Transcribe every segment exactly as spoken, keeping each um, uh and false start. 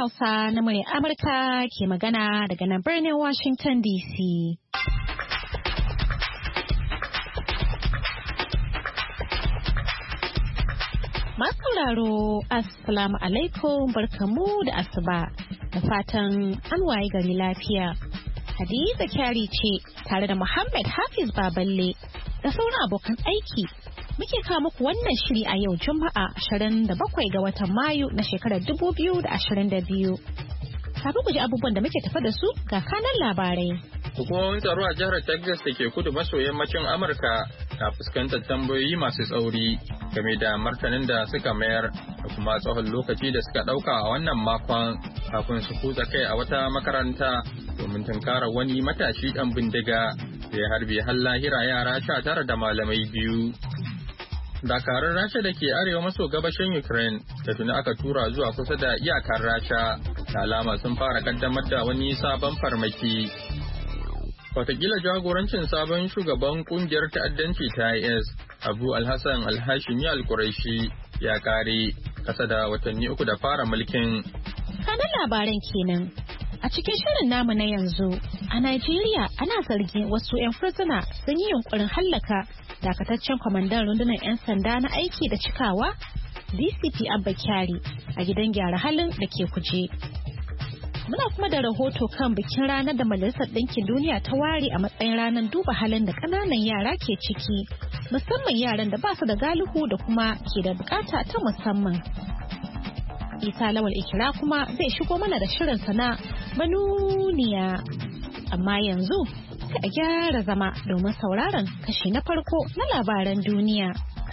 Hausa na murya Amurka ke magana daga nan birnin Washington D C. Masu sauraro, Assalamu alaikum, barkamu da asuba, da fatan an waye gari lafiya. Hadiza Kyari ce tare da Muhammad Hafiz Baballe da sauran abokan aiki. Muke kawo muku wannan shiri a yau Juma'a ashirin da bakwai ga watan Mayu na shekarar dubu biyu da ashirin da biyu. Kafin ku ji abubuwan da muke tafa da su ga kanan labarai. Hukumomin tsaro a jihar Texas da ke kudu maso yammacin Amurka na fuskantar tambayoyi masu tsauri game da martanin da suka mayar da kuma tsawon lokaci da suka ɗauka a wannan makon kafin su kutsa kai a wata makaranta domin tunkarar wani matashi ɗan bindiga da ya harbe har lahira yara sha tara da malamai biyu. Dakarun Rasha da ke arewa maso gabashin Ukraine da tuni aka tura zuwa kusa da iyakar Rasha da alama sun fara kaddamar da wani sabon farmaki. Watakila jagorancin sabon shugaban kungiyar ta'addanci ta I S, Abu Alhassan Alhashimi Alkuraishi ya kare kasa da watanni uku da fara mulkin. Kanan labaran kenan. A cikin shirin namu na yanzu, a Najeriya ana zargin wasu 'yan fursuna sun yi yunkurin hallaka dakataccen kwamandan rundunar 'yan sanda na aiki da cikawa D C P Abba Kyari a gidan gyara halin da ke Kuje. Muna kuma da rahoto kan bikin ranar da Majalisar Ɗinkin Duniya ta ware a matsayin ranar duba halin da ƙananan yara ke ciki, musamman yaran da ba su da galihu da kuma ke da bukata ta musamman. Isa Lawal Ikira kuma zai shigo mana da shirinsa na manuniya. Amma yanzu sai a gyara zama domin sauraron kashi na farko na labaran duniya.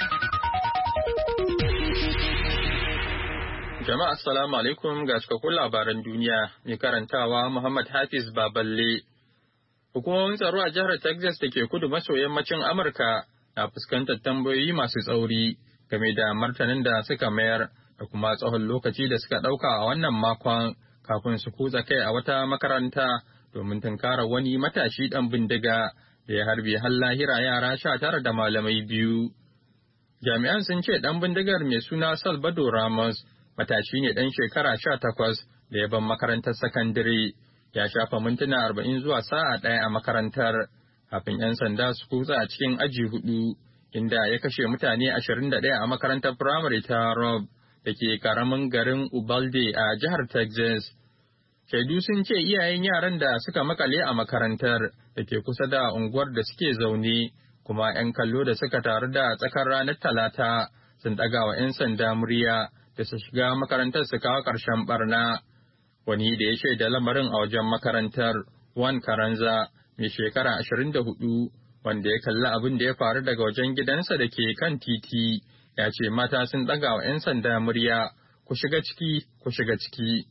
Jama'a assalamu alaikum ga cikakkun labaran duniya mai karantawa Muhammad Hafiz Baballe. Hukumomin tsaro a jihar Texas da ke kudu maso yammacin Amurka na fuskantar tambayoyi masu tsauri game da martanin da suka mayar da kuma tsawon lokaci da suka ɗauka a wannan makon kafin su kutsa kai a wata makaranta domin tunkarar wani matashi ɗan bindiga da ya harbe har lahira yara sha tara da malamai biyu. Jami'an sun ce ɗan bindigar mai suna Salvador Ramos matashi ne ɗan shekara sha takwas da ya ban makarantar sakandare, ya shafa mintuna arba'in zuwa sa'a ɗaya a makarantar kafin 'yan sanda su kutsa a cikin aji hudu inda ya kashe mutane ashirin da ɗaya a makarantar firamare ta Rob da ke karamin garin Ubalde a jihar Texas. Shaidu sun ce iyayen yaran da suka makale a makarantar da ke kusa da unguwar da suke zaune kuma 'yan kallo da suka taru da tsakar ranar Talata sun ɗaga wa 'yan sanda murya da su shiga makarantar su kawo ƙarshen barna. Wani da ya shaida lamarin a wajen makarantar, Juan Carranza, mai shekara ashirin da hudu, wanda ya kalli abin da ya faru daga wajen gidansa da ke kan titi, ya ce mata sun ɗaga wa 'yan sanda murya, ku shiga ciki, ku shiga ciki.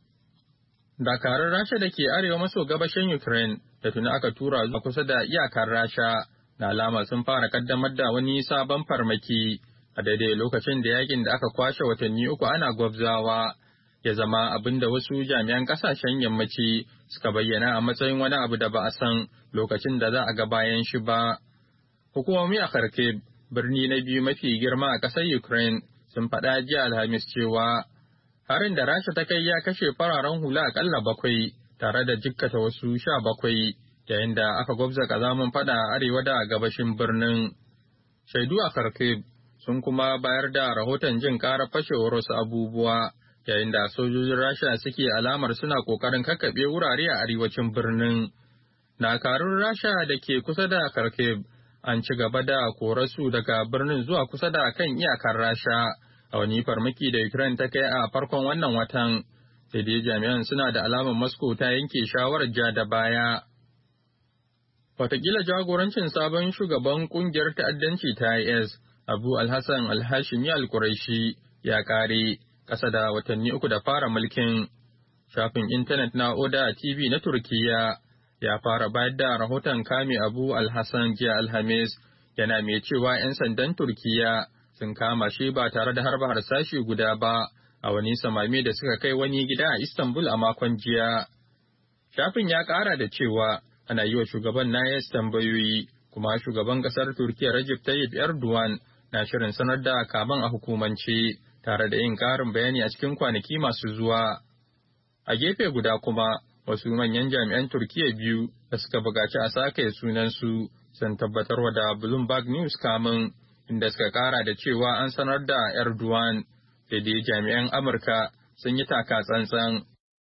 Dakarun Rasha da ke arewa maso gabashin Ukraine da tuni aka tura zuwa kusa da iyakar Rasha na alama sun fara kaddamar da wani sabon farmaki a daidai lokacin da yakin da aka kwashe watanni uku ana gwabzawa ya zama abin da wasu jami'an kasashen yammaci suka bayyana a matsayin wani abu da ba a san lokacin da za a ga bayan shi ba. Hukumomi a Kharkiv, birni na biyu mafi girma a ƙasar Ukraine, sun faɗa jiya Alhamis cewa harin da Rasha ta kai ya kashe fararen hula akalla bakwai tare da jikkata wasu sha bakwai yayin da aka gwabza kazamin faɗa a arewa da gabashin birnin. Shaidu a Kharkiv sun kuma bayar da rahoton jin ƙarar fashewar wasu abubuwa yayin da sojojin Rasha suke alamar suna ƙoƙarin kakkaɓe wurare a arewacin birnin. Dakarun Rasha da ke kusa da Kharkiv an ci gaba da korarsu daga birnin zuwa kusa da kan iyakar Rasha a wani farmaki da Ukraine ta kai a farkon wannan watan, sai dai jami'an suna da alamar Moscow ta yanke shawarar ja da baya. Watakila jagorancin sabon shugaban kungiyar ta'addanci ta I S, Abu Alhassan Alhashimi Alkuraishi ya kare ƙasa da watanni uku da fara mulkin. Shafin intanet na Oda T V na Turkiyya ya fara bayar da rahoton kame Abu Alhassan jiya Alhamis, yana mai cewa 'yan sandan Turkiyya sun kama shi ba tare da harba harsashi guda ba a wani samame da suka kai wani gida a Istanbul a makon jiya. Shafin ya ƙara da cewa ana yi wa shugaban na N A S tambayoyi, kuma shugaban ƙasar Turkiyya Recep Tayyip Erdogan na shirin sanar da kaman a hukumance tare da yin ƙarin bayani a cikin kwanaki masu zuwa. A gefe guda kuma, wasu manyan jami'an Turkiyya biyu da suka buƙaci a sake sunansu sun tabbatarwa da Bloomberg News kamun, inda suka ƙara da cewa an sanar da Erdogan, sai dai jami'an Amurka sun yi taka tsantsan.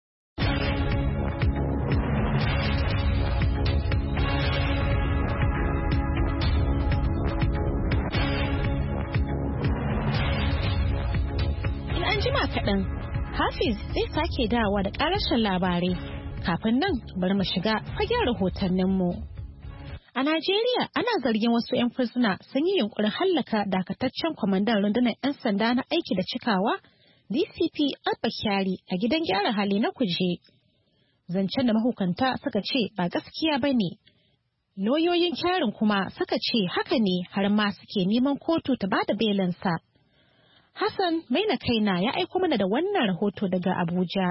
Jima kaɗan, Hafiz zai sake dawowa da ƙarashin labarai. Kafin nan bari mu shiga fagen rahotanninmu. A Najeriya ana zargin wasu 'yan fursuna sun yi yunkurin hallaka dakataccen kwamandan rundunar 'yan sanda na aiki da cikawa D C P Abba Kyari a gidan gyara hali na Kuje. Zancen da mahukanta suka ce ba gaskiya ba ne. Lauyoyin Kyarin kuma suka ce haka ne har ma suke neman kotu ta bada belinsa. Hassan Maina Kaina ya aiko mana da wannan rahoto daga Abuja.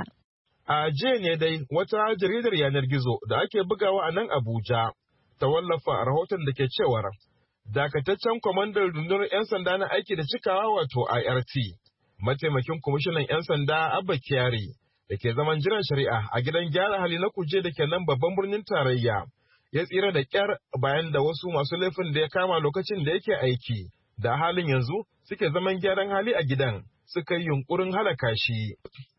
A jiya ne dai wata jaridar yanar gizo da ake bugawa a nan Abuja ta wallafa rahoton da ke cewar dakataccen kwamandan rundunar 'yan sanda na aiki da cikawa wato I R T, mataimakin kwamishinan 'yan sanda Abba Kyari da ke zaman jiran shari'a a gidan gyara hali na Kuje da ke nan babban birnin tarayya, ya tsira da kyar bayan da wasu masu laifin da ya kama lokacin da yake aiki da halin yanzu suke zaman gyaran hali a gidan suka yi yunkurin halaka shi.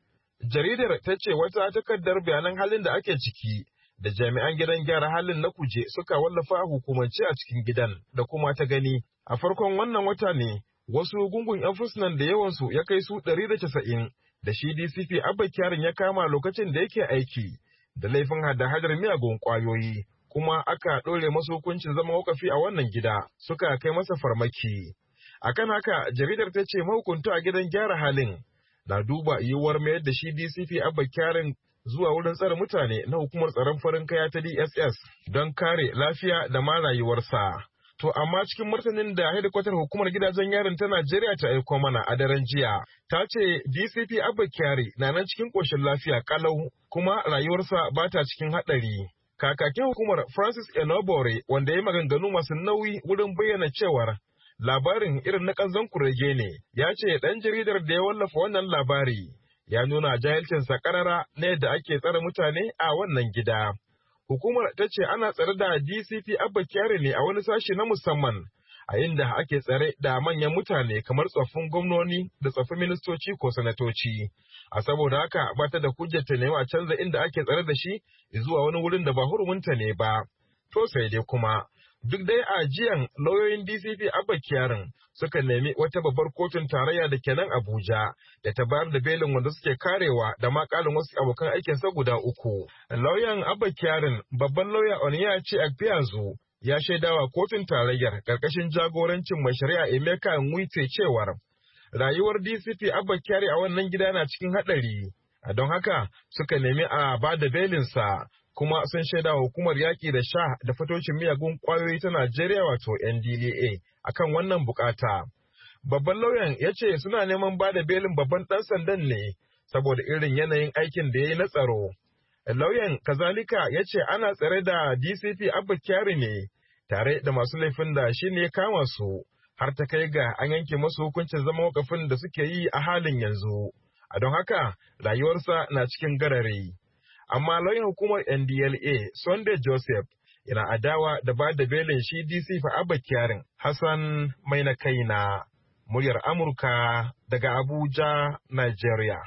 Jaridar ta ce wata takardar bayanan halin da ake ciki da jami'an gidan gyara halin na Kuje suka wallafa a hukumance a cikin gidan da kuma ta gani a farkon wannan wata ne wasu gungun 'yan fursunan da yawansu ya kai su ɗari da casa'in da shi D C P Abba Kyarin ya kama lokacin da yake aiki da laifin hada-hadar miyagun ƙwayoyi, kuma aka ɗore masu hukuncin zama wakafi a wannan gida suka kai masa farmaki. Akan haka jaridar ta ce mahukunta a gidan gyara halin na duba yiwuwar mayar da shi D C P Abba Kyarin zuwa wurin tsare mutane na hukumar tsaron farin kaya ta D S S don kare lafiya da ma rayuwarsa. To amma cikin martanin da hedikwatar hukumar gidajen yarin ta Najeriya ta aiko mana a daren jiya, ta ce D C P Abba Kyari na nan cikin ƙoshin lafiya kalau kuma rayuwarsa ba ta cikin haɗari. Kakakin hukumar Francis Enobore wanda ya maganganu masu nauyi wurin bayyana cewar labarin irin na ƙanzon kurege ne, ya ce ɗan jaridar da ya wallafa wannan labari ya nuna jahilcinsa ƙarara na yadda ake tsare mutane a wannan gida. Hukumar ta ce ana tsare da D C P Abba Kyari ne a wani sashi na musamman, a inda ake tsare da manyan mutane kamar tsoffin gwamnoni da tsoffin ministoci ko sanatoci. A saboda haka ba ta da hujjar ta nemi a canza inda ake tsare da shi zuwa wani wurin da ba hurumunta ne ba. To sai dai kuma, duk dai a jiyan lauyoyin D C P Abba Kyarin suka nemi wata babbar kotun tarayya da ke nan Abuja da ta bayar da belin wanda suke karewa da makalin wasu abokan aikinsa guda uku. Lauyan Abba Kyarin, babban lauya Onyemaechi Agbiazu, ya shaidawa kotun tarayyar karkashin jagorancin mai shari'a Emeka Nwite cewar rayuwar D C P Abba Kyari a wannan gida na cikin haɗari. Don haka suka nemi a ba da belinsa, kuma sun shaida hukumar yaƙi da sha da fatocin miyagun ƙwayoyi ta Najeriya wato N D L E A akan wannan bukata. Babban lauyan ya ce suna neman ba da belin babban ɗan sandan ne saboda irin yanayin aikin da ya yi na tsaro. Lauyan kazalika ya ce ana tsare da D C P Abba Kyari ne tare da masu laifin da shi ne ya kama su, har ta kai ga an yanke masu hukuncin zama wakafin da suke yi a halin yanzu. A don haka rayuwarsa na cikin garare. Amma lauyan hukumar N D L E A Sunday Joseph yana adawa da ba da belin shi D C P Abba Kyarin. Hassan Maina Kaina, muryar Amurka daga Abuja, Nigeria.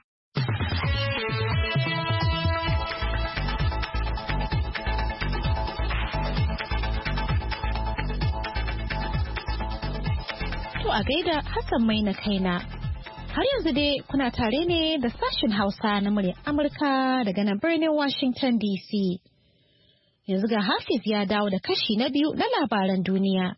To a gaida Hassan Maina Kaina. Har yanzu dai kuna tare ne da sashen Hausa na muryar Amurka daga nan birnin Washington D C. Yanzu ga Hafiz ya dawo da kashi na biyu na labaran duniya.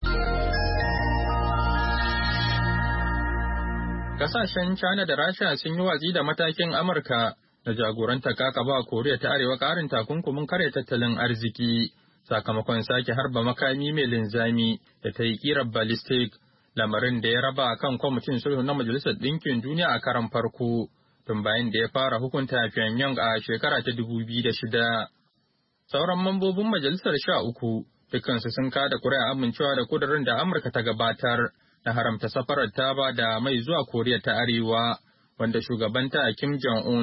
Kasashen China da Rasha sun yi watsi da matakin Amurka da jagoranta kakaba a Koriya ta Arewa karin takunkumin kare tattalin arziki sakamakon sake harba makami mai linzami da ta yi kirar ballistic, lamarin da ya raba kan kwamitin sulhu na Majalisar Ɗinkin Duniya a karan farko tun bayan da ya fara hukunta Pyongyang a shekara ta dubu biyu da shida. Sauran mambobin majalisar sha uku dukkansu sun kada kuri'a amincewa da kudurin da Amurka ta gabatar na haramta safarar taba da mai zuwa Koriya ta Arewa, wanda shugabanta Kim Jong-un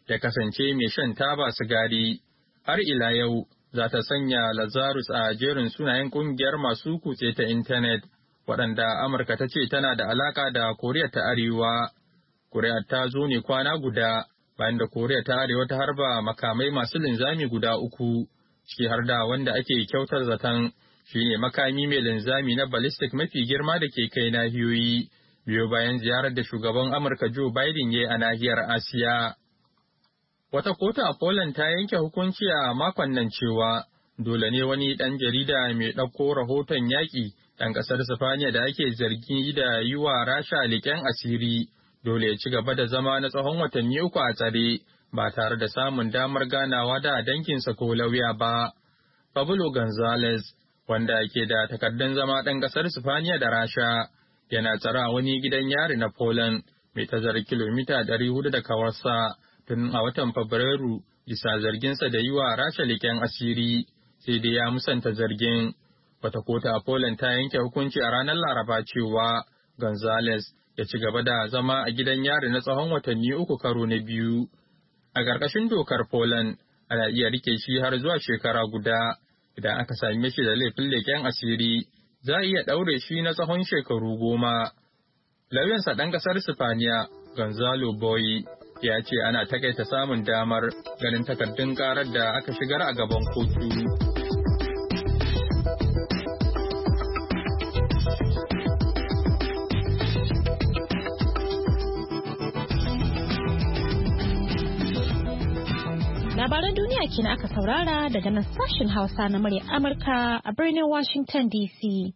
ya kasance mai shan taba sigari. Har ila yau za ta sanya Lazarus a jerin sunayen ƙungiyar masu kutse ta intanet, waɗanda Amurka ta ce tana da alaƙa da Koriya ta Arewa. Kuri'ar ta zo ne kwana guda bayan da Koriya ta Arewa ta harba makamai masu linzami guda uku, ciki har da wanda ake kyautar zaton shi ne makami mai linzami na ballistic mafi girma da ke kai nahiyoyi, biyo bayan ziyarar da shugaban Amurka Joe Biden ya yi a nahiyar Asiya. Wata kotu a Poland ta yanke hukunci a makon nan cewa dole ne wani ɗan jarida mai ɗauko rahoton yaƙi ɗan ƙasar Sifaniya da ake zargi da yi wa Rasha leƙen asiri, dole ya ci gaba da zama na tsawon watanni uku a tsare ba tare da samun damar ganawa da danginsa ko lauya ba. Pablo Gonzalez, wanda ke da takardun zama ɗan ƙasar Sifaniya da Rasha, yana tsare a wani gidan yari na Poland mai tazarar kilomita ɗari hudu da kawarsa tun a watan Fabrairu bisa zarginsa da yi wa Rasha leƙen asiri, sai dai ya musanta zargin. Wata kotu a Poland ta yanke hukunci a ranar Laraba cewa Gonzalez ya ci gaba da zama a gidan yari na tsawon watanni uku karo na biyu. A ƙarƙashin dokar Poland, ana iya rike shi har zuwa shekara guda. Idan aka same shi da laifin leƙen asiri, za a iya ɗaure shi na tsawon shekaru goma. Lauyansa ɗan ƙasar Sifaniya, Gonzalo Boy, ya ce ana takaita samun damar ganin takardun ƙarar da aka shigar a gaban kotu. Labaran duniya kenan aka saurara daga nan sashen Hausa na murya Amurka a birnin Washington D C.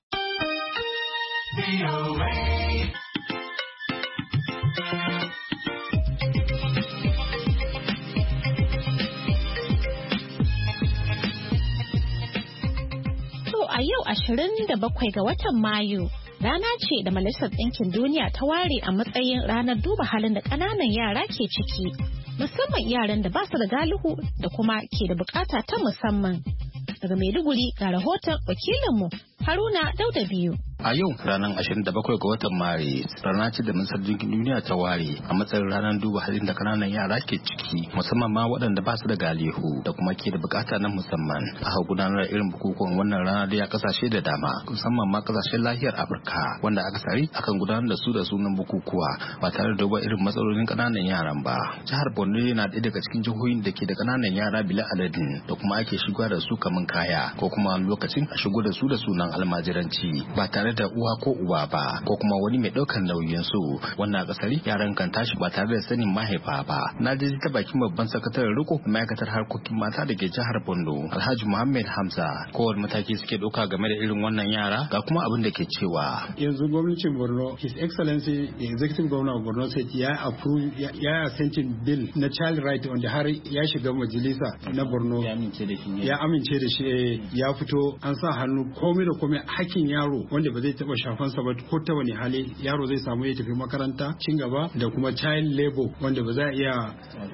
To a yau ashirin da bakwai ga watan Mayu, rana ce da Majalisar Ɗinkin Duniya ta ware a matsayin ranar duba halin da ƙananan yara ke ciki, musamman yaran da ba su da galihu da kuma ke da bukata ta musamman. Daga Maiduguri ga rahoton wakilinmu Haruna Dauda biyu. A yau ranar ashirin da bakwai ga watan Maris, rana ce da Majalisar Ɗinkin Duniya ta ware a matsayin ranar duba halin da kananan yara ke ciki, musamman ma waɗanda ba su da galihu da kuma ke da bukata na musamman. Aka gudanar irin bukukuwan wannan rana da ya kasashe da dama, musamman ma kasashen lahiyar Afirka, wanda aka sari akan gudanar da su da sunan bukukuwa ba tare da duba irin matsalolin kananan yaran ba. Jihar Borno yana ɗaya daga cikin jihohin da ke da kananan yara bila adadin da kuma ake shiga da su kaman kaya ko kuma lokacin a shigo da su da sunan almajiranci ba tare da uwa ko uba ba ko kuma wani mai ɗaukar nauyin su. Wannan kasari yaran kan tashi ba tare da sanin mahaifa ba. Na ji ta bakin babban sakataren riko ma'aikatar harkokin mata da ke jihar Borno, Alhaji Muhammad Hamza, kowane mataki suke ɗauka game da irin wannan yara ga kuma abin da ke cewa. Yanzu gwamnatin Borno, His Excellency the Executive Governor of Borno State ya approve ya ya assenting bill na child right wanda har ya shiga majalisa na Borno. Ya amince da shi. Ya amince da shi ya fito an sa hannu komai da komai hakkin yaro wanda ba zai taba shafansa ba ko ta wani hali yaro zai samu ya tafi makaranta cin gaba da kuma child labor wanda ba za a iya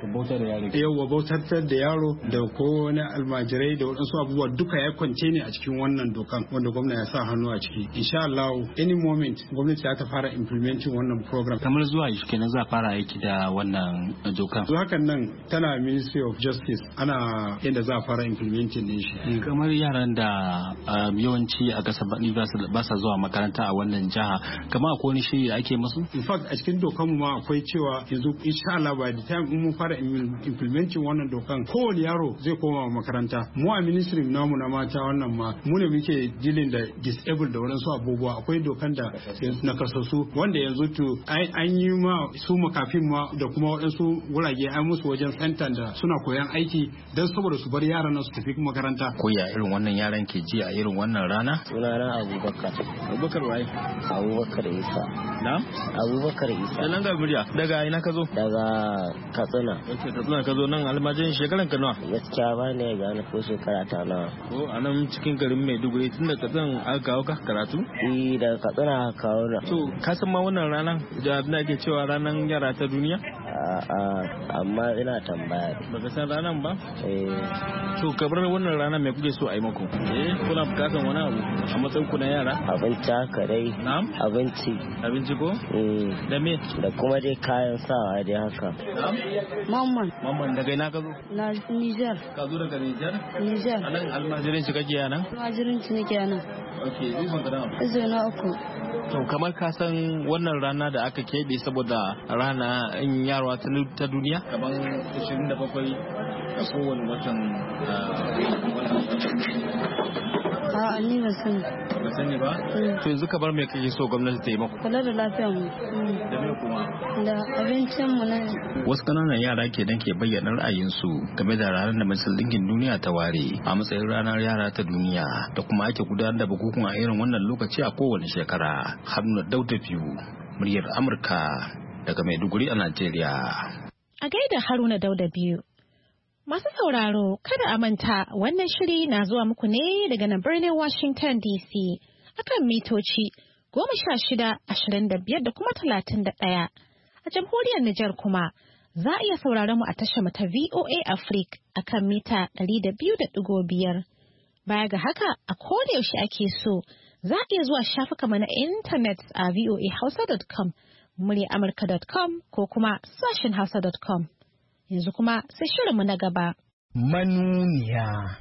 yawa bautar da yaro da ko wani almajirai da waɗansu abubuwa duka ya kwance ne a cikin wannan dokan wanda gwamna ya sa hannu a ciki. Insha Allah any moment gwamnati za ta fara implementing wannan program. Kamar zuwa shi kenan za fara aiki da wannan dokan. Zuwa hakan nan tana Ministry of Justice ana yadda za a fara implementing din shi. Kamar yaran da yawanci a kasa ba sa zuwa makaranta a wannan jiha, kamar akwai wani shiri da ake musu? In fact a cikin dokan ma akwai cewa yanzu insha Allah by the time mun fara implementing wannan dokan kowane yaro zai koma makaranta. Mu a ministry namu na mata wannan ma mu ne muke dealing da disabled da wadansu abubuwa. Akwai dokan da na kasasu wanda yanzu to an yi ma su makafin ma da kuma wadansu wurage an musu wajen center da suna koyan aiki don saboda su bar yaran nan su tafi makaranta. Ko ya irin wannan yaran ke ji a irin wannan rana? Sunana Abubakar. Abubakar waye? Abubakar Isa. Na? Abubakar Isa. Sanan ga murya. Daga ina ka zo? Daga Katsina. Okay, Katsina ka zo nan almajirin shekaran ka nawa? Gaskiya ba ne ga na ko shekara ta nawa. Ko a nan cikin garin Maiduguri tun da Katsina aka kawo ka karatu? Eh daga Katsina aka kawo na. To ka san ma wannan ranar da abin da ake cewa ranar yara ta duniya? A'a, amma ina tambaya. Baka san ranar ba? Eh. To kabar wannan rana mai kuke so a yi maku? Eh, kuna bukatan wani abu a matsayin ku na yara? Abinci haka dai. Na'am? Abinci. Abinci ko? Eh. Da me? Da kuma dai kayan sawa dai haka. Na'am? Mamman. Mamman daga ina ka zo? Na Niger. Ka zo daga Niger? Niger. A nan almajirin shi kake yana? Almajirin shi nake yana. Ok, zai ban gada. Izo na uku. To kamar ka san wannan rana da aka keɓe saboda rana in yarwa ta duniya? Kamar ashirin da bakwai a kowane watan A'a, ni ba sani. Ba sani ba? To yanzu kamar me kake so gwamnati ta yi maku? Kula da lafiyar mu. Da me kuma? Da abincin mu na. Wasu ƙananan yara ke dan ke bayyana ra'ayinsu game da ranar da Majalisar Ɗinkin Duniya ta ware a matsayin ranar yara ta duniya da kuma ake gudanar da bukukuwan a irin wannan lokaci a kowane shekara. Haruna Dauda biyu, muryar Amurka daga Maiduguri a Najeriya. A gaida Haruna Dauda biyu. Masu sauraro, kada a manta wannan shiri na zuwa muku ne daga nan birnin Washington D C akan mitoci goma sha shida, ashirin da biyar da kuma talatin da ɗaya. A jamhuriyar Nijar kuma za a iya sauraron mu a tashar mu ta V O A Africa akan mita ɗari da biyu da ɗigo biyar. Baya ga haka, a koda yaushe ake so, za a iya zuwa shafukanmu na intanet a voa hausa dot com, murya amurka dot com ko kuma sashen hausa dot com. Yanzu kuma sai shirinmu na gaba. Manuniya.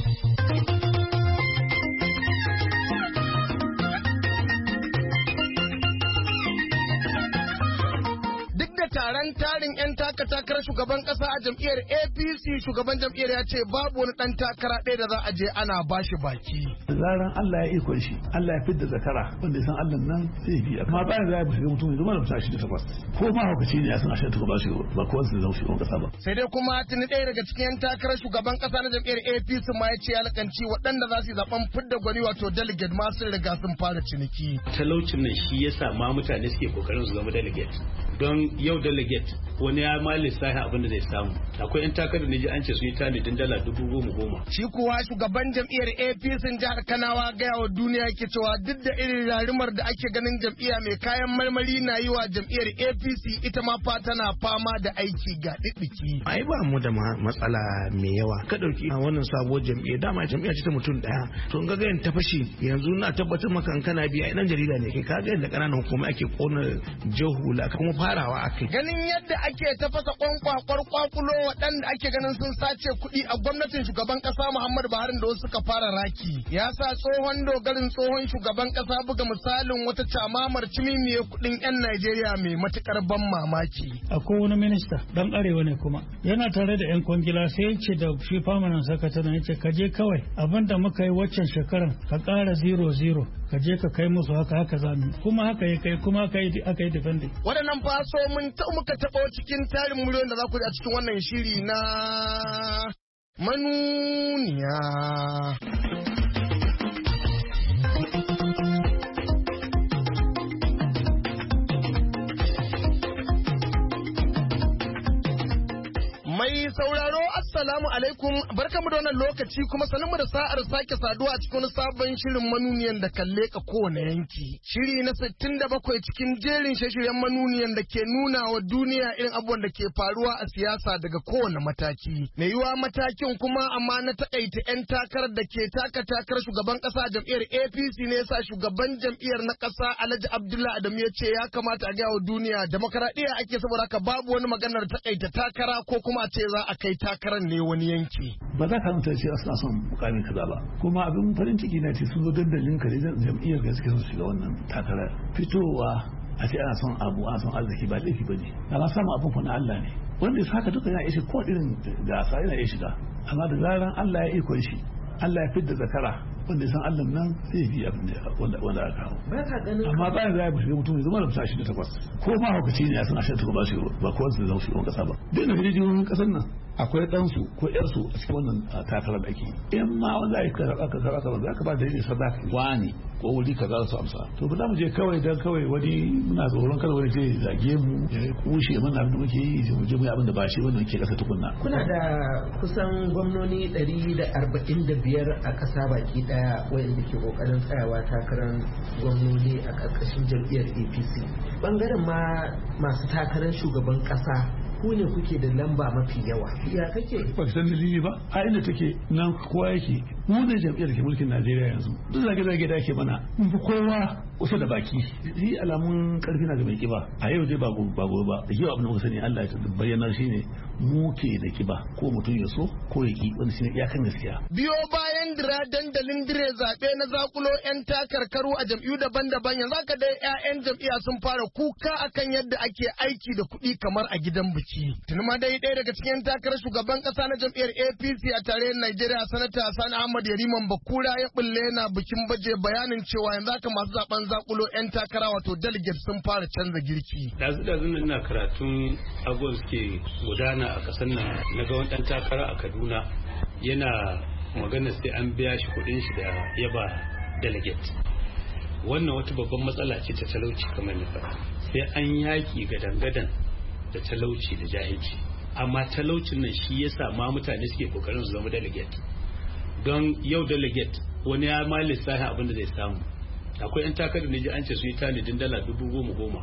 Taron tarin 'yan taka takarar shugaban kasa a jam'iyyar A P C, shugaban jam'iyyar ya ce babu wani dan takara ɗaya da za a je ana bashi baki. Zaran Allah ya ikon shi, Allah ya fidda zakara wanda ya san Allah nan zai biya. Amma bayan za a shiga mutum ya zama da mutum shi da takwas. Ko ma hukaci ne ya san ashirin takwas ba shi ba ko wasu zama shugaban kasa ba. Sai dai kuma tuni ɗaya daga cikin 'yan takarar shugaban kasa na jam'iyyar A P C ma ya ce ya lakanci waɗanda za su yi zaben fidda gwani wato delegate ma sun riga sun fara ciniki. Talaucin nan shi yasa ma mutane suke kokarin su zama delegate. Don yau delegate wani ya ma lissafi abin da zai samu. Akwai 'yan takarar da ji an ce sun yi tanadin dala dubu goma goma. Shi kuwa shugaban jam'iyyar A P C jihar Kanawa gaya wa duniya yake cewa duk da irin rarumar da ake ganin jam'iyya mai kayan marmari na yi wa jam'iyyar A P C ita ma fa tana fama da aiki ga ɗiɗɗiki. Ai ba mu da matsala mai yawa. Ka ɗauki a wannan sabuwar jam'iyya dama jam'iyya ce ta mutum ɗaya. To in ga gayan ta fashi yanzu na tabbatar maka in kana biya ɗan jarida ne kai ka ga yadda ƙananan hukumai ake ƙona jahula kuma farawa akai. Ganin yadda ake tafasa kwankwakwar kwakulo waɗanda ake ganin sun sace kuɗi a gwamnatin shugaban ƙasa Muhammadu Buhari da wasu suka fara raki ya sa tsohon dogarin tsohon shugaban ƙasa buga misalin wata camamar cimimiyar kuɗin 'yan Najeriya mai matuƙar ban mamaki. Akwai wani minista dan arewa ne kuma yana tare da 'yan kwangila sai ya ce da shi famanan sakataren ya ce ka je kawai abinda muka yi waccan shekaran ka ƙara zero zero ka je ka kai musu haka haka zamu kuma haka ya kai kuma aka yi aka yi defending. Waɗannan faso mun ta muka taɓa cikin tarin miliyon da za ku ji a cikin wannan shiri na manuniya. Mai sauraro assalamu alaikum barkamu da wannan lokaci kuma sanin da sa'ar sake saduwa a cikin sabon shirin manuniyan da kalle ka kowane yanki. Shiri na sittin da bakwai cikin jerin shirye-shiryen manuniyan da ke nuna wa duniya irin abubuwan da ke faruwa a siyasa daga kowane mataki. Mai yiwa matakin kuma amma na takaita 'yan takarar da ke taka takarar shugaban kasa jam'iyyar A P C ne yasa shugaban jam'iyyar na kasa Alhaji Abdullahi Adamu ya ce ya kamata a gaya wa duniya demokaradiyya ake saboda haka babu wani maganar takaita takara ko kuma ce za a kai takarar ne wani yanki. Ba za ka nuna ce suna son mukamin kaza ba. Kuma abin farin ciki na ce sun zo dandalin kare jam'iyyar da suke son shiga wannan takarar. Fitowa a ce ana son abu ana son arziki ba laifi ba ne. Ana samun abin fa na Allah ne. Wanda ya saka duka yana iya ko irin gasa yana iya shiga. Amma da zaran Allah ya ikon shi, Allah ya fidda zakara wanda ya san Allah nan zai bi abin da wanda wanda aka kawo. Amma bayan da ya bi shiga mutum ya zama da mutum ashirin da takwas. Ko ma hukaci ne ya san ashirin da takwas ba shi ba ko wanda zai zama kasa ba. Duk da rijiyoyin kasar nan akwai ɗansu ko ƴarsu a cikin wannan takarar da ake. In ma wanda ya karɓa ka karɓa ka ba ka ba da yin sadaka wani ko wuri ka za su amsa. To ba za mu je kawai dan kawai wani muna tsoron kada wani zai zage mu ya kushe mana abin da muke yi mu je mu yi abin da ba shi wanda muke kasa tukunna. Kuna da kusan gwamnoni ɗari da arba'in da biyar a ƙasa baki ɗaya wanda ke ƙoƙarin tsayawa takarar gwamnoni a ƙarƙashin jam'iyyar A P C. Bangaren ma masu takarar shugaban ƙasa ku ne kuke da lamba mafi yawa ya kake ba san dalili ba a inda take nan kowa yake mu ne jam'iyyar ke mulkin Najeriya yanzu duk zage zage da ake mana mun fi kowa kusa da baki shi alamun karfi na ga mai kiba a yau dai ba ba ba yau abin da muka sani Allah ya bayyana shine mu ke da kiba ko mutum ya so ko ya ki wani shine iyakan gaskiya biyo bayan dira dandalin dire zabe na zakulo yan takarkaru a jam'iyyu daban-daban yanzu aka dai ƴaƴan jam'iyya sun fara kuka akan yadda ake aiki da kuɗi kamar a gidan biki tuni ma dai ɗaya daga cikin takarar shugaban ƙasa na jam'iyyar A P C a tarayyar Najeriya sanata Sani Ahmad Yariman Bakura ya bulle na bikin baje bayanin cewa yanzu haka masu zaben zakulo yan takara wato delegate sun fara canza girki dazu dazu ina karatun abubuwan suke gudana a ƙasar nan na ga wani ɗan takara a Kaduna yana magana sai an biya shi kuɗin shi da yaba delegate wannan wata babban matsala ce ta talauci kamar na faɗa sai an yaƙi gadan-gadan da talauci da jahilci amma talaucin nan shi yasa ma mutane suke kokarin su zama delegate don yau delegate wani ya ma lissafi abin da zai samu akwai yan takarar da ji an ce su yi tanadin dala dubu goma goma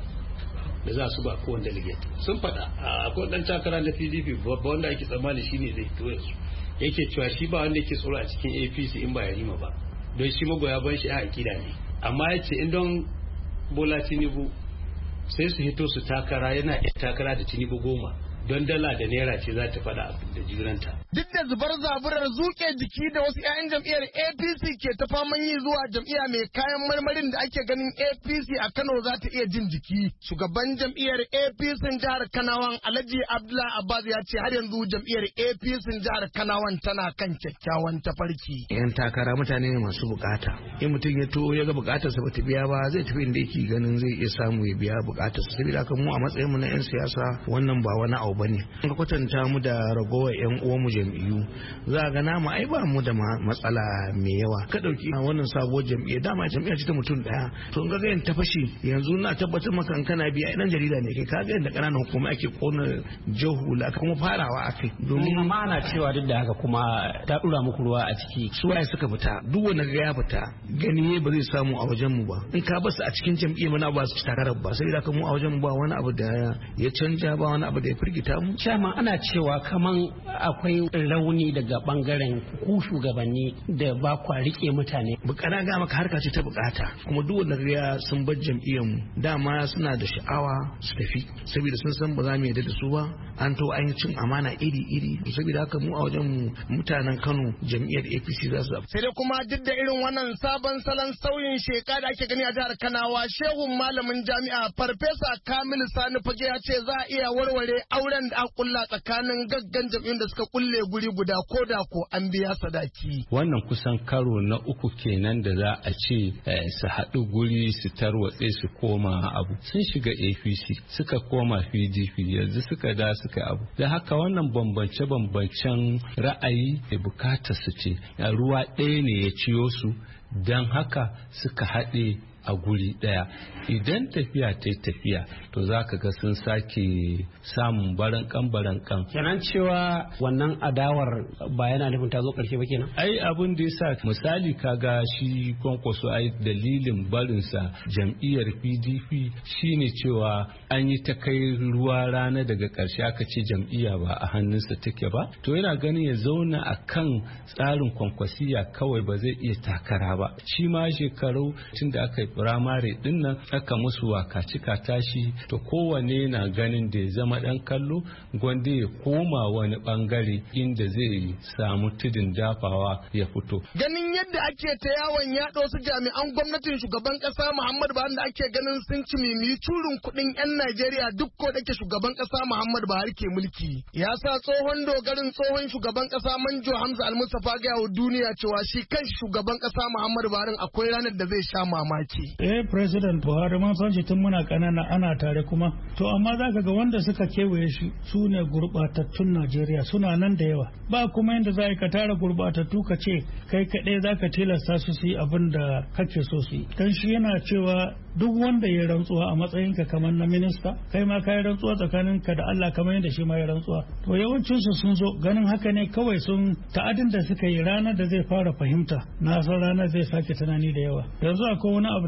da za su ba kowane delegate sun faɗa akwai ɗan takara na P D P babba wanda ake tsammani shine zai fito su yake cewa shi ba wanda yake tsoro a cikin A P C in ba ya rima ba don shi magoya ban shi a akida ne amma ya ce in don Bola Tinubu sai su hito su takara yana iya takara da Tinubu goma don dala da naira ce za ta faɗa da jiranta. Duk da zubar zaburar zuke jiki da wasu 'ya'yan jam'iyyar A P C ke ta faman yi zuwa jam'iyya mai kayan marmarin da ake ganin A P C a Kano za ta iya jin jiki. Shugaban jam'iyyar A P C jihar Kanawan Alhaji Abdullahi Abbas ya ce har yanzu jam'iyyar A P C jihar Kanawan tana kan kyakkyawan tafarki. 'Yan takara mutane ne masu bukata. In mutum ya to ya ga bukatarsa ba ta biya ba zai tafi inda yake ganin zai iya samu ya biya bukatarsa. Saboda haka mu a matsayin mu na 'yan siyasa wannan ba wani abu bane. An ka kwatanta mu da ragowar yan uwan mu jam'iyyu za ga namu ai ba mu da matsala mai yawa. Ka dauki wannan sabuwar jam'iyya dama jam'iyya ce ta mutum daya to in ga yan ta fashi yanzu na tabbatar maka in kana biya idan jarida ne kai ka ga yadda kananan hukuma ake kona jahula kuma farawa akai domin amma ana cewa duk da haka kuma ta dura muku ruwa a ciki su waye suka fita duk wanda ga ya fita gani ba zai samu a wajen mu ba in ka basu a cikin jam'iyya mana ba su takarar ba sai da mu a wajen mu ba wani abu da ya canja ba wani abu da ya firgita mu. Shama ana cewa kaman akwai rauni daga bangaren ku shugabanni da ba kwa rike mutane. Bukana ga maka harka ce ta bukata kuma duk wanda ya sun bar jam'iyyar mu dama suna da sha'awa su tafi saboda sun san ba za mu yarda da su ba an to an yi cin amana iri iri saboda haka mu a wajen mu mutanen Kano jam'iyyar A P C za su. Sai dai kuma duk da irin wannan sabon salon sauyin sheka da ake gani a jihar Kanawa shehun malamin jami'a Farfesa Kamilu Sani Fage ya ce za a iya warware auren da aka kulla tsakanin gaggan jam'iyyun da suka kulle guri guda ko da ko an biya sadaki. Wannan kusan karo na uku kenan da za a ce su haɗu guri su tarwatse su koma abu. Sun shiga A P C suka koma P D P yanzu suka da suka abu. Da haka wannan bambance-bambancen ra'ayi da bukatar su ce ruwa ɗaya ne ya ciyo su don haka suka haɗe a guri ɗaya idan tafiya ta tafiya to za ka ga sun sake samun barankan barankan kenan cewa wannan adawar ba yana nufin ta zo ƙarshe ba kenan ai abin da yasa misali kaga shi kwankwaso ai dalilin barinsa jam'iyyar P D P shine cewa an yi ta kai ruwa rana daga ƙarshe aka ce jam'iyya ba a hannunsa take ba to yana ganin ya zauna a kan tsarin kwankwasiya kawai ba zai iya takara ba shi ma shekaru tun da aka yi firamare din nan aka musu waka cika tashi to kowane na ganin da ya zama dan kallo gwanda ya koma wani bangare inda zai samu tudun dafawa ya fito ganin yadda ake ta yawon yaɗo su jami'an gwamnatin shugaban kasa Muhammadu Buhari da ake ganin sun ci mimi curin kuɗin yan Najeriya duk ko dake shugaban kasa Muhammadu Buhari ke mulki ya sa tsohon dogarin tsohon shugaban kasa Manjo Hamza Al-Mustafa ga duniya cewa shi kanshi shugaban kasa Muhammadu Buhari akwai ranar da zai sha mamaki eh president Buhari mun san shi tun muna kanana ana tare kuma to amma zaka ga wanda suka kewaye shi su ne gurbatattun Najeriya suna nan da yawa ba kuma yanda za ka tara gurbatattu ka ce kai kaɗai zaka tilasta su su yi abin da kake so su yi dan shi yana cewa duk wanda ya rantsuwa a matsayinka kamar na minista kai ma kai rantsuwa tsakaninka da Allah kamar yadda shi ma ya rantsuwa to yawancin su sun zo ganin haka ne kawai sun ta'adin da suka yi ranar da zai fara fahimta na san ranar zai sake tunani da yawa yanzu akwai wani abu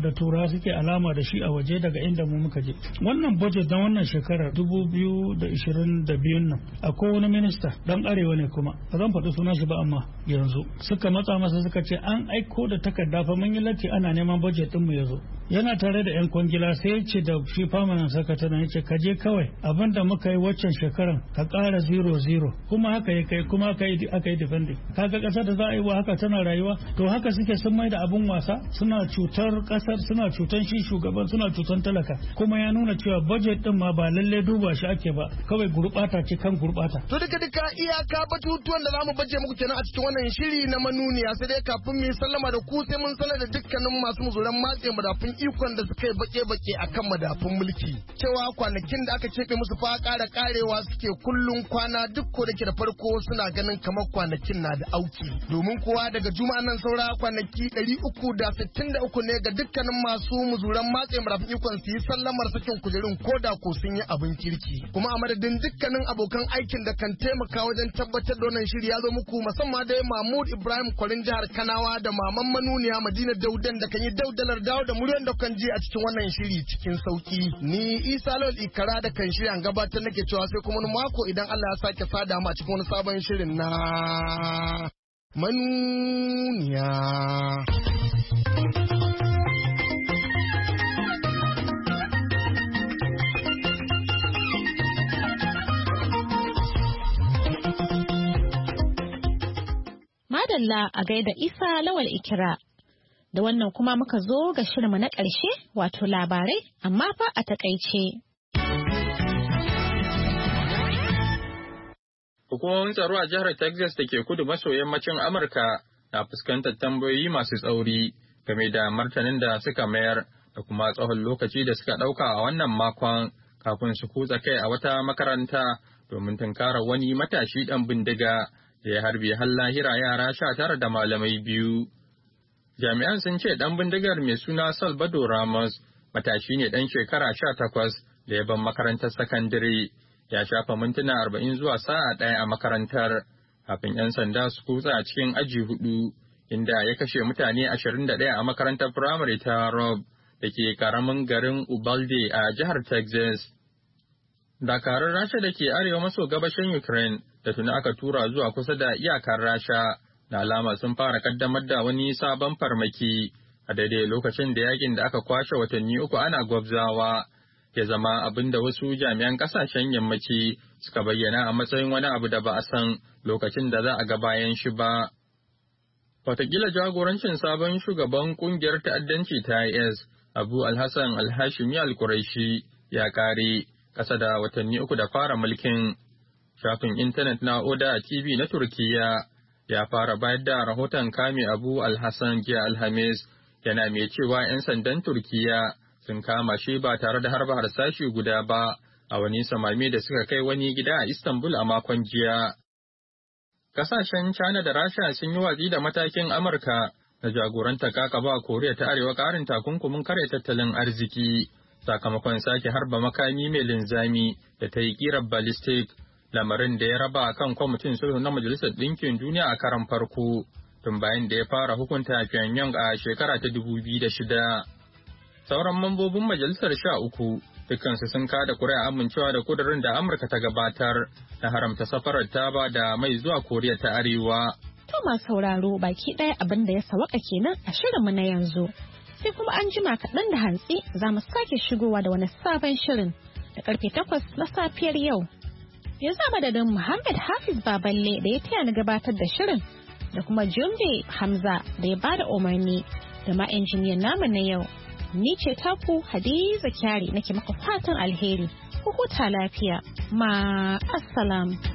da turawa suke alama da shi a waje daga inda mu muka je. Wannan budget na wannan shekarar dubu biyu da ishirin da biyun nan akwai wani minista dan arewa ne kuma ba zan faɗi sunan shi ba amma yanzu suka matsa masa suka ce an aiko da takarda fa mun yi latti ana neman budget din mu yazo. Yana tare da yan kwangila sai ya ce da shi permanent secretary ya ce ka je kawai abinda muka yi waccan shekaran ka ƙara zero zero kuma haka ya kai kuma aka yi aka yi defending. Kaga ƙasar da za a yi wa haka tana rayuwa to haka suke sun mai da abun wasa suna cutar ƙasar suna cutar shi shugaban suna cutar talaka kuma ya nuna cewa budget din ma ba lalle duba shi ake ba kawai gurbata ce kan gurbata. To duka duka iyaka batutuwan da zamu baje muku kenan a cikin wannan shiri na manuniya sai dai kafin mu sallama da ku sai mun sanar da dukkanin masu muzuran matse madafun ikon da suka yi bake-bake akan madafun mulki cewa kwanakin da aka keɓe musu fa ƙara ƙarewa suke kullum kwana duk ko da ke da farko suna ganin kamar kwanakin na da auki domin kuwa daga juma'a nan saura kwanaki ɗari uku da sittin da uku ne ga dukkanin masu muzuran matse madafun ikon su yi sallamar sakin kujerun ko da ko sun yi abin kirki kuma a madadin dukkanin abokan aikin da kan taimaka wajen tabbatar da wannan shiri ya zo muku musamman dai Mahmud Ibrahim Kwarin jihar Kanawa da maman manuniya Madina Daudan da kan yi daudalar dawo da muryar da kan ji a cikin wannan shiri cikin sauki ni Isa Lawal Ikara da kan shirya gabatar nake cewa sai kuma wani mako idan Allah ya sake sada mu a cikin wani sabon shirin na manuniya. Madalla a gaida Isa Lawal Ikira. Da wannan kuma muka zo ga shirinmu na ƙarshe wato labarai amma fa a takaice. Hukumomin tsaro a jihar Texas da ke kudu maso yammacin Amurka na fuskantar tambayoyi masu tsauri game da martanin da suka mayar da kuma tsawon lokaci da suka ɗauka a wannan makon kafin su kutsa kai a wata makaranta domin tunkarar wani matashi ɗan bindiga da ya harbe har lahira yara sha tara da malamai biyu. Jami'an sun ce ɗan bindigar mai suna Salvador Ramos matashi ne ɗan shekara sha takwas da ya ban makarantar sakandare ya shafa mintuna arba'in zuwa sa'a ɗaya a makarantar kafin 'yan sanda su kutsa a cikin aji hudu inda ya kashe mutane ashirin da ɗaya a makarantar firamare ta Rob da ke karamin garin Ubalde a jihar Texas. Dakarun Rasha da ke arewa maso gabashin Ukraine da tuni aka tura zuwa kusa da iyakar Rasha da alama sun fara kaddamar da wani sabon farmaki a daidai lokacin da yakin da aka kwashe watanni uku ana gwabzawa ya zama abin da wasu jami'an kasashen yammaci suka bayyana a matsayin wani abu da ba a san lokacin da za a ga bayan shi ba. Wataƙila jagorancin sabon shugaban kungiyar ta'addanci ta I S Abu Alhassan Alhashimi Al-Quraishi ya kare ƙasa da watanni uku da fara mulkin. Shafin intanet na Oda T V na Turkiyya ya fara bayar da rahoton kame Abu Alhassan jiya Alhamis yana mai cewa 'yan sandan Turkiyya sun kama shi ba tare da harba harsashi guda ba a wani samami da suka kai wani gida a Istanbul a makon jiya. Kasashen China da Rasha sun yi watsi da matakin Amurka na jagoranta kakaba Koriya ta Arewa karin takunkumin kare tattalin arziki sakamakon sake harba makami mai linzami da ta yi kirar ballistic, lamarin da ya raba kan kwamitin sulhu na Majalisar Ɗinkin Duniya a karan farko tun bayan da ya fara hukunta Pyongyang a shekara ta dubu biyu da shida. Sauran mambobin majalisar sha uku dukkansu sun kada kuri'a amincewa da kudurin da Amurka ta gabatar na haramta safarar taba da mai zuwa Koriya ta Arewa. To masu sauraro baki ɗaya abin da ya sawaka kenan a shirinmu na yanzu. Sai kuma an jima kaɗan da hantsi za mu sake shigowa da wani sabon shirin da karfe takwas na safiyar yau. Yanzu a madadin Muhammad Hafiz Baballe da ya taya ni gabatar da shirin da kuma Jumbe Hamza da ya bada umarni da ma injiniyan namu na yau. Ni ce taku Hadiza Kyari nake maka fatan alheri. Ku huta lafiya. Ma assalam.